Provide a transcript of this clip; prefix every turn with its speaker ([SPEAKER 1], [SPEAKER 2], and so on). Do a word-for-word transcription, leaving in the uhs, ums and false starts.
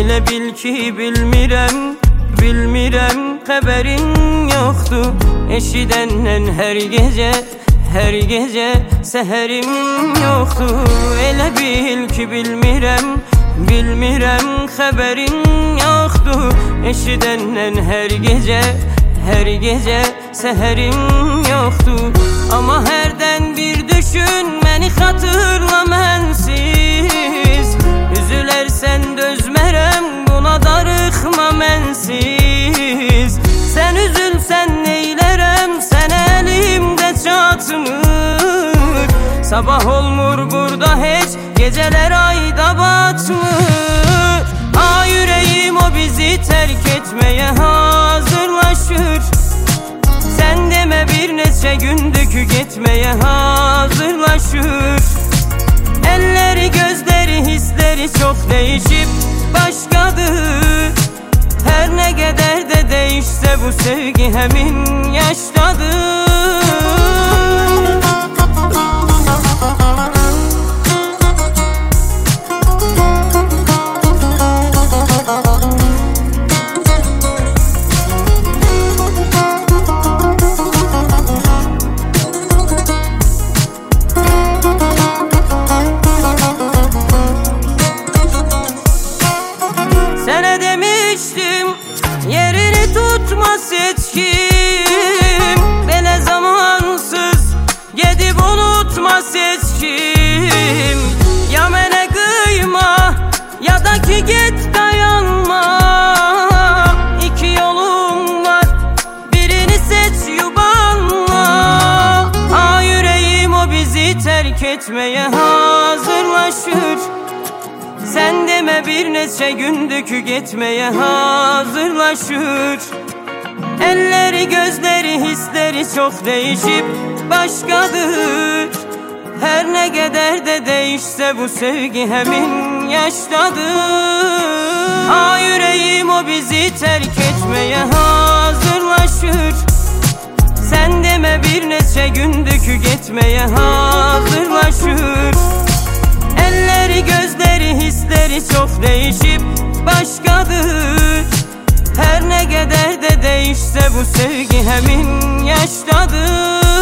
[SPEAKER 1] Elə bil ki bilmirəm, bilmirəm, xəbərin yoxdur. Eşidəndən hər gecə, hər gecə səhərim yoxdur. Elə bil ki bilmirəm, bilmirəm, xəbərin yoxdur. Eşidəndən hər gecə, hər gecə səhərim yoxdur. Amma hərdən bir düşün, məni xatırla mənsiz. Üzülərsən dözmərəm, buna darıxma mənsiz. Sən üzülsən neylərəm, sənə əlimdə çatmır. Sabah olmur burada heç, gecələr ayda batmır. Ay ürəyim o bizi tərk etməyə hazırlaşır. Sən demə bir neçə gündür ki getməyə hazırlaşır. Əlləri, gözləri, hissləri çox dəyişib başqadır. Hər nə qədər də dəyişsə bu sevgi həmin yaşdadır. Sənə demişdim, yerini tutmaz heç kim. Belə zamansız gedib unutmaz heç kim. Ya mənə qıyma, ya da ki get dayanma. İki yolum var, birini seç yubanma. Ay ürəyim o bizi tərk etməyə hazırlaşır. Sən demə bir neçə gündür ki getməyə hazırlaşır. Əlləri, gözləri, hissləri çox dəyişib başqadır. Hər nə qədər də dəyişsə bu sevgi həmin yaşdadır. Ay ürəyim o bizi tərk etməyə hazırlaşır. Sən demə bir neçə gündür ki getməyə hazırlaşır. Əlləri, gözləri, hissləri çox dəyişib başqadır. Hər nə qədər də dəyişsə bu sevgi həmin yaşdadır.